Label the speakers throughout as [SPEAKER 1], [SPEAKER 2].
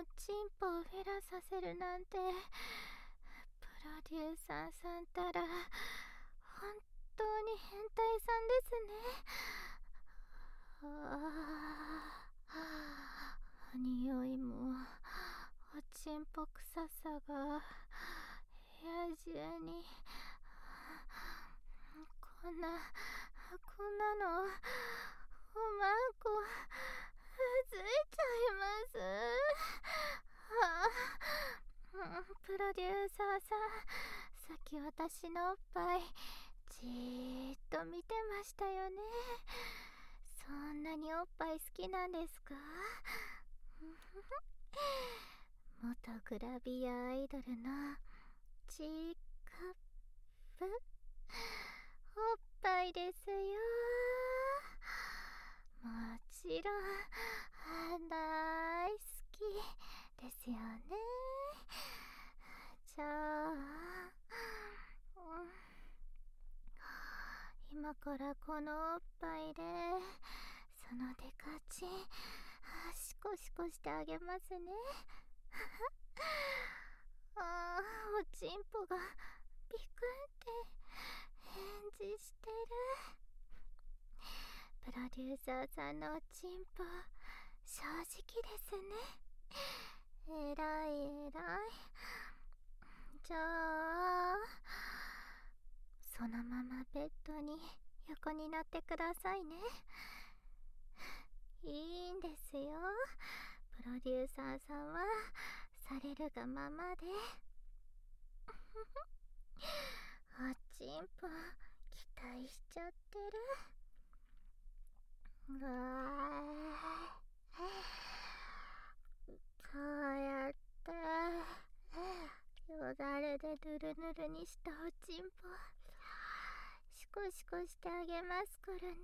[SPEAKER 1] チンポをフェラさせるなんて、プロデューサーさんたら本当に変態さんですね。匂いもおちんぽ臭さが部屋中に。こんなのおまんこついちゃいます。プロデューサーさん、さっき私のおっぱいじーっと見てましたよね。そんなにおっぱい好きなんですか？元グラビアアイドルのチーカップおっぱいですよ。もちろん大好きですよね。じゃあ、今からこのおっぱいでそのデカチンシコシコしてあげますね。おちんぽがピクンって返事してる。プロデューサーさんのおちんぽ正直ですね。えらいえらい。じゃあそのままベッドに横になってくださいね。いいんですよ、プロデューサーさんはされるがままで。おちんぽ期待しちゃってる。こうやってよだれでぬるぬるにしたおちんぽシコシコしてあげますからね。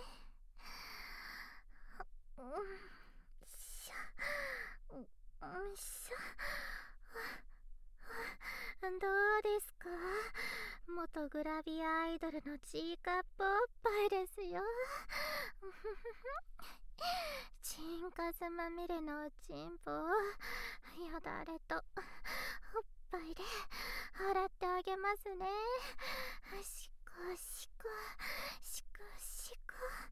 [SPEAKER 1] しょ。どうですか？元グラビアアイドルのチーカップおっぱいですよ。チンカスまみれのおちんぽをよだれとおっぱいで洗ってあげますね。シコシコシコシコ。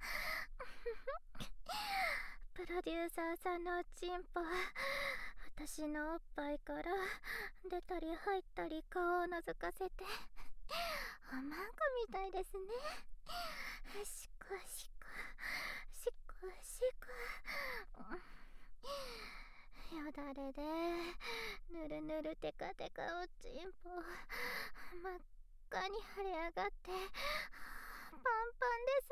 [SPEAKER 1] プロデューサーさんのおちんぽ、私のおっぱいから出たり入ったり顔を覗かせておまんこみたいですね。シコシコシコシコ。よだれでぬるぬるテカテカおちんぽ真っ赤に腫れ上がってパンパンです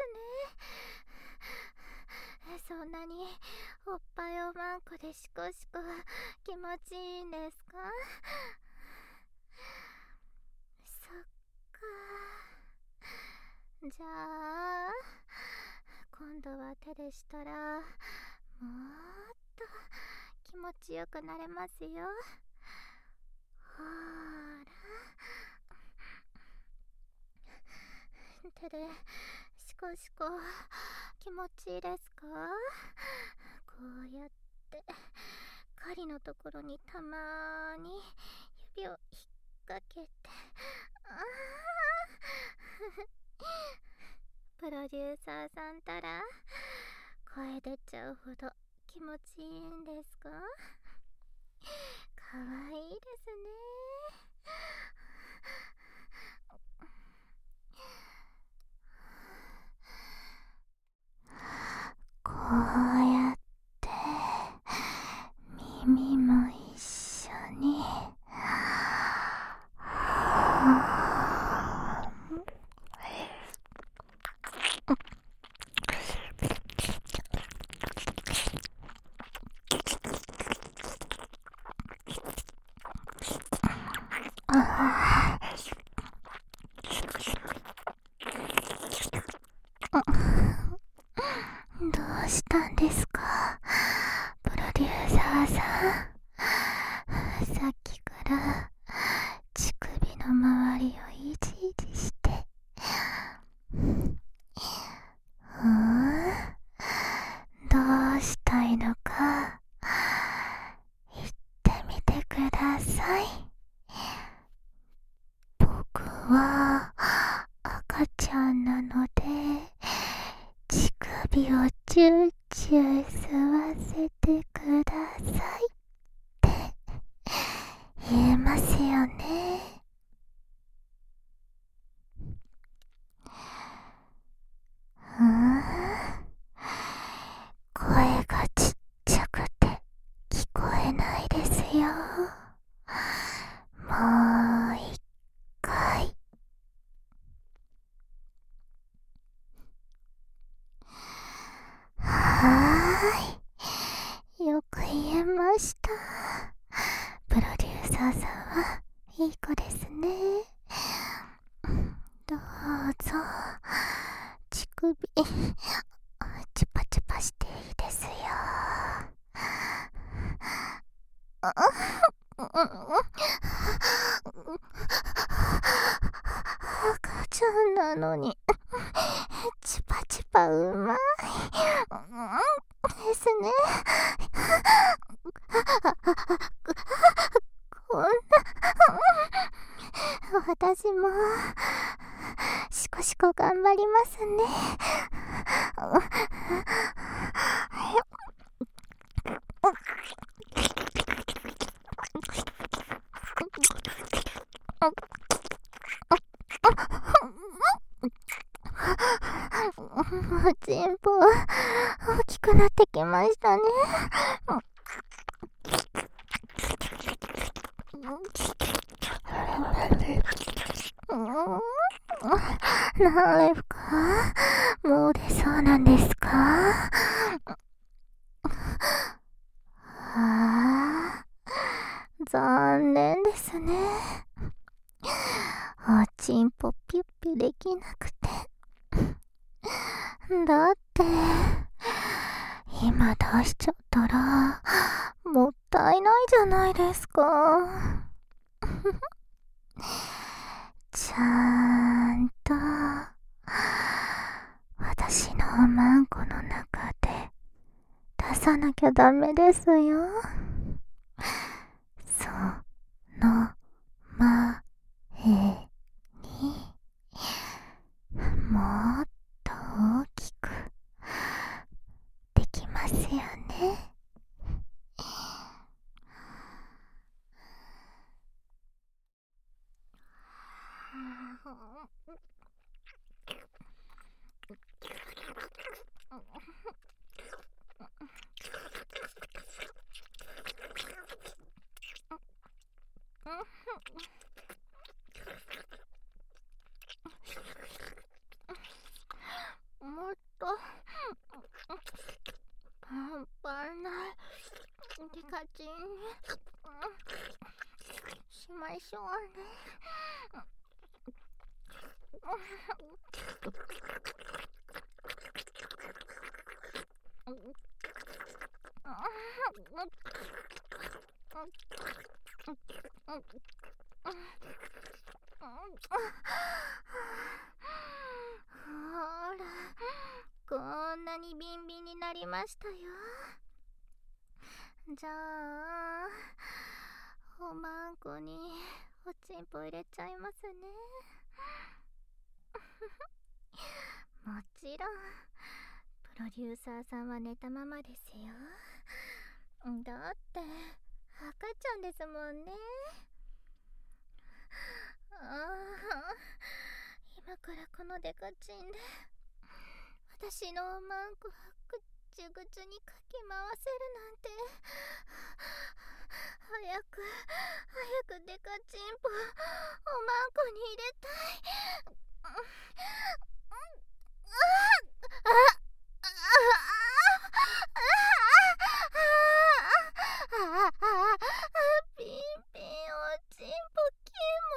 [SPEAKER 1] ね。そんなにおっぱいおまんこでシコシコ気持ちいいんですか？そっか。じゃあ今度は手でしたらもっと気持ちよくなれますよ。ほーら、手でシコシコ気持ちいいですか？こうやって針のところにたまーに指を引っ掛けて、プロデューサーさんたら声出ちゃうほど気持ちいいんですか？かわいいですね。こうやって耳も一緒にどうしたんですださい。僕は赤ちゃんなので乳首をチューチュー吸わせてくださいって言えますよね。声がちっちゃくて聞こえないですよ。もう一回。よく言えました。プロデューサーさんはいい子ですね。どうぞ乳首チュパチュパしていいですよ。赤ちゃんなのにチュパチュパうまいですね。こんな私もシコシコ頑張りますね。おちんぽ大きくなってきましたね。何ですか？もう出そうなんですか？残念ですね。おちんぽピュッピュできなくて。だって今出しちゃったらもったいないじゃないですか。ちゃんと私のおまんこの中で出さなきゃダメですよ。その前にもっと大きくできますよね。もっと半端ないデカチンしましょうね。ほら、こんなにビンビンになりましたよ。じゃあおまんこにおちんぽ入れちゃいますね。もちろんプロデューサーさんは寝たままですよ。だって赤ちゃんですもんね。今からこのデカチンで私のおまんこぐちゅぐちゅにかき回せるなんて。早くデカチンポおまんこに入れたい。ピンピンおちんぽ気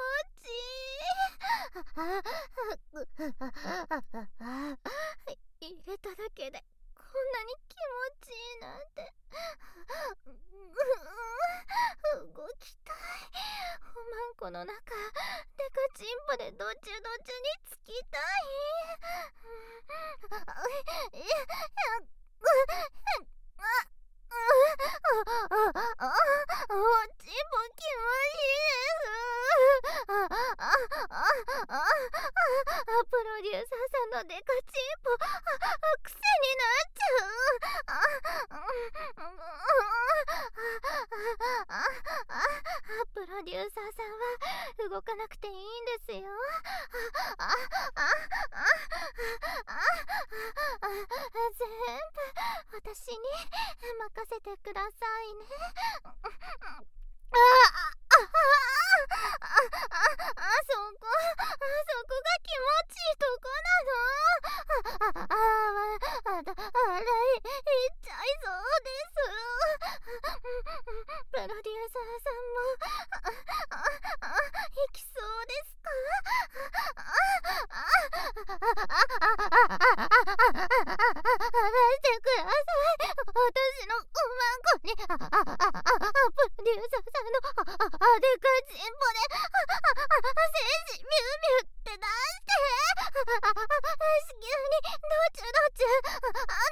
[SPEAKER 1] 持ちいい。入れただけでこんなに気持ちいいなんて。動きたい。おまんこの中デカチンポでどちゅどちゅにつきたい。 ちも気持ちいいです。プロデューサーさんのデカチンポ癖になっちゃう。プロデューサーさんは動かなくていいんですよ。全部私に任せてくださいね。そこが気持ちいいとこなの。笑いちゃいそうです。プロデューサーさんも行きそうですか？してください。私のおまんこにプロデューサーさんのでかちんぽで精子ミュウミュウって出して子宮にドチュドチュ